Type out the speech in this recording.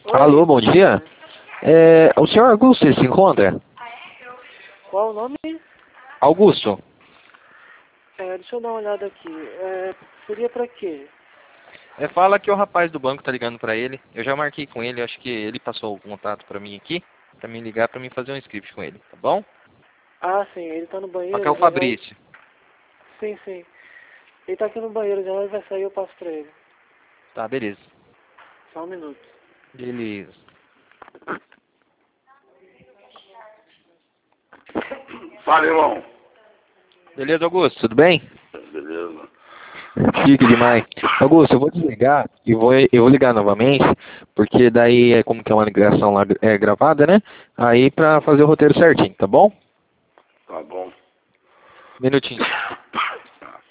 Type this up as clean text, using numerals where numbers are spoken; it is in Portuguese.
Alô, bom dia. O senhor Augusto se encontra? Qual o nome? Augusto. Deixa eu dar uma olhada aqui. Seria pra quê? Fala que o rapaz do banco tá ligando pra ele. Eu já marquei com ele, acho que ele passou o contato pra mim aqui, pra me ligar pra mim fazer um script com ele, tá bom? Ah, sim, ele tá no banheiro. Só que é o já vai- Fabrício. Sim, sim. Ele tá aqui no banheiro, já ele vai sair, eu passo pra ele. Tá, beleza. Só um minuto. Beleza. Fala, irmão. Beleza, Augusto, tudo bem? Beleza. Chique demais. Augusto, eu vou desligar e eu vou ligar novamente, porque daí é como que é uma ligação lá gravada, né? Aí pra fazer o roteiro certinho, tá bom? Tá bom. Minutinho.